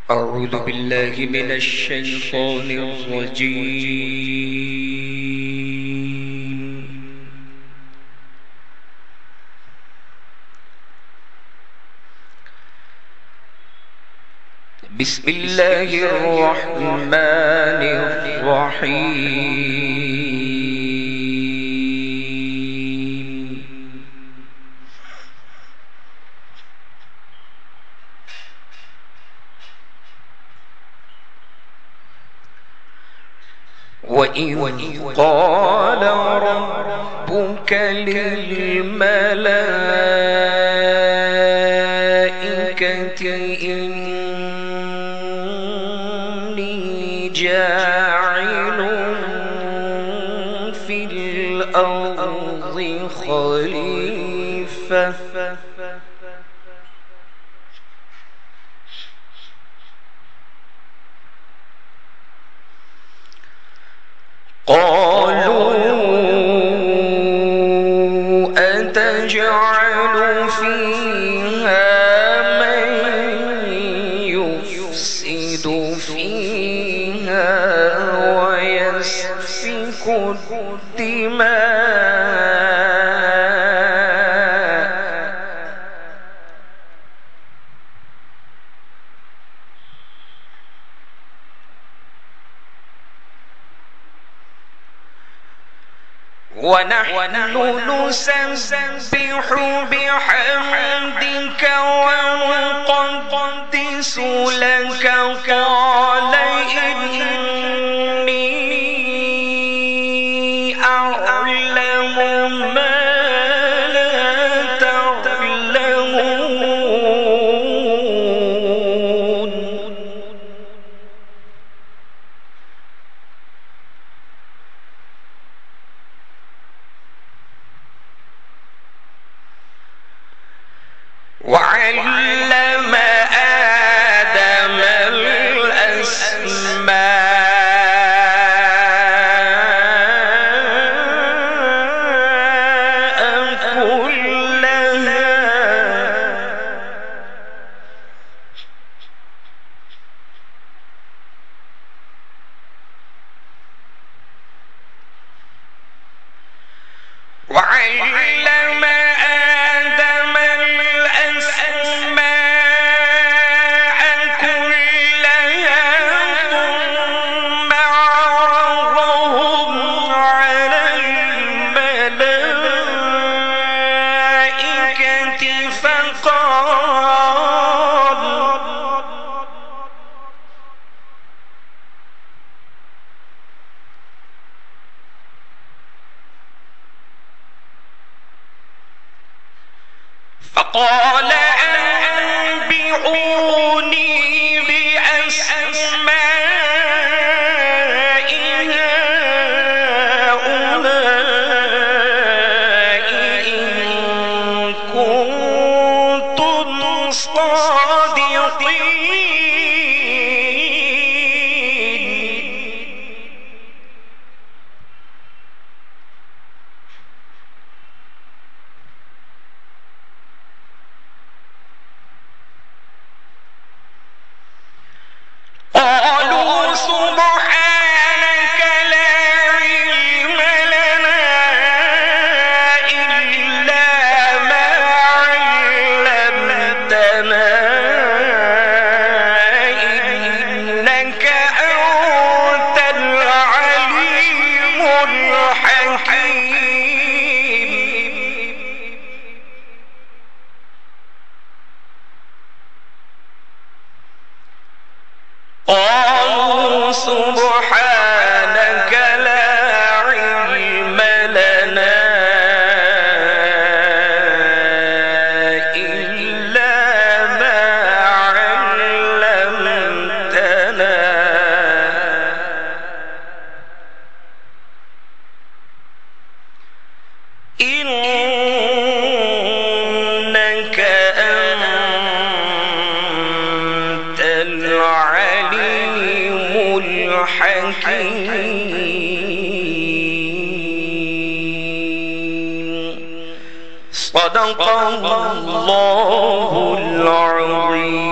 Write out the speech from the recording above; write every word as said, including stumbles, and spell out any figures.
أعوذ بالله من الشيطان الرجيم. بسم الله الرحمن الرحيم. وإذ قال ربك للملائكة إني جاعل في الأرض خليفة قالوا أتجعل فيها من يفسد فيها ويسفك الدماء ونحن نسبح بحمدك ونقدس لك قال إني أعلم ما لا تعلمون. وعلم آدم الأسماء كلها وعلم آدم الأسماء كلها ثم عرضهم على الملائكة فقال فقال أنبئوني بأسماء هؤلاء إن كنتم صادقين. قالوا سبحانك لا علم لنا إلا ما علمتنا إنك أنت العليم الحكيم. قالوا سبحانك لا علم لنا إلا ما علمتنا إنك أنت العليم الحكيم. صدق الله العظيم.